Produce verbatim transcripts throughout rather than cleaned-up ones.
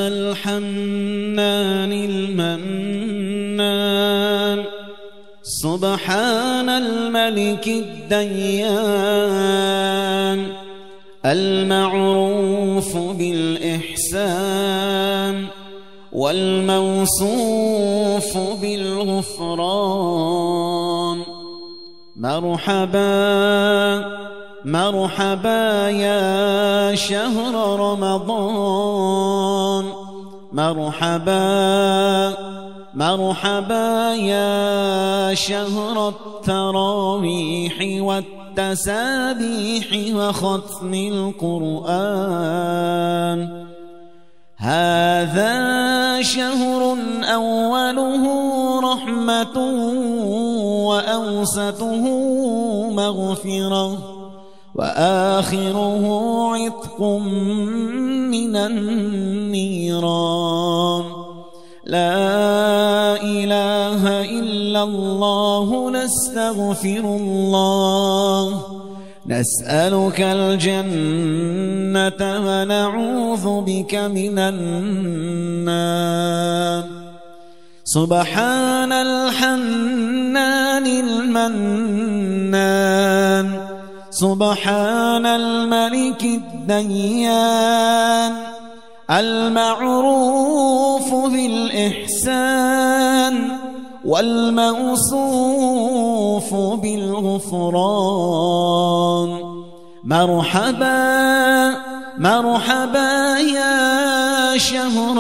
الحنان المنان سبحان الملك الديان المعروف بالإحسان والموصوف بالغفران. مرحبا مرحبا يا شهر رمضان، مرحبا مرحبا يا شهر التراويح والتسابيح وختم القرآن. هذا شهر أوله رحمة وأوسطه مغفرة وآخره عتق من النيران. لا إله إلا الله نستغفر الله، نسألك الجنة ونعوذ بك من النار. سبحان الحنان المنان سبحان الملك الديان المعروف بالإحسان والموصوف بالغفران. مرحبا مرحبا يا شهر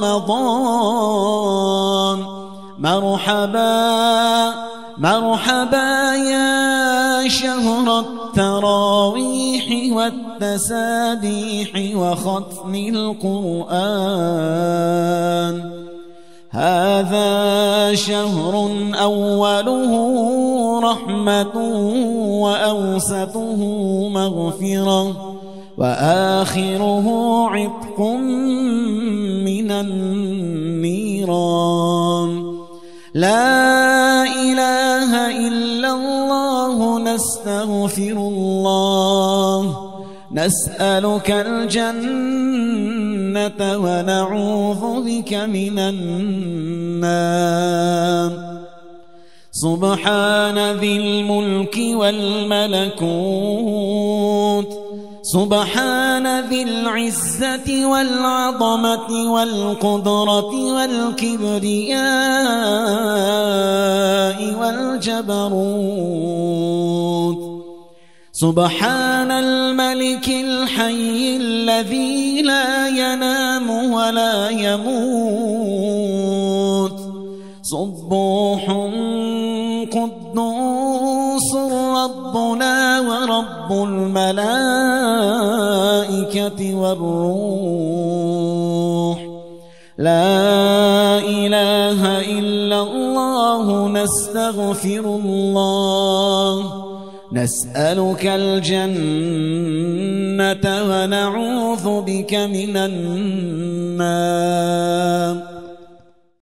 رمضان، مرحبا مرحبا يا شهر التراويح والتسابيح وختم القرآن. هذا شهر أوله رحمة وأوسطه مغفرة وآخره عتق من النيران. لا إله إلا الله نستغفر الله، نسألك الجنة ونعوذ بك من النار. سبحان ذي الملك والملكوت، سبحان ذي العزة والعظمة والقدرة والكبرياء والجبروت. سبحان الملك الحي الذي لا ينام ولا يموت. صبوح قدوس ربنا ورب الملائكة والروح. لا إله إلا الله نستغفر الله، نسألك الجنة ونعوذ بك من النار.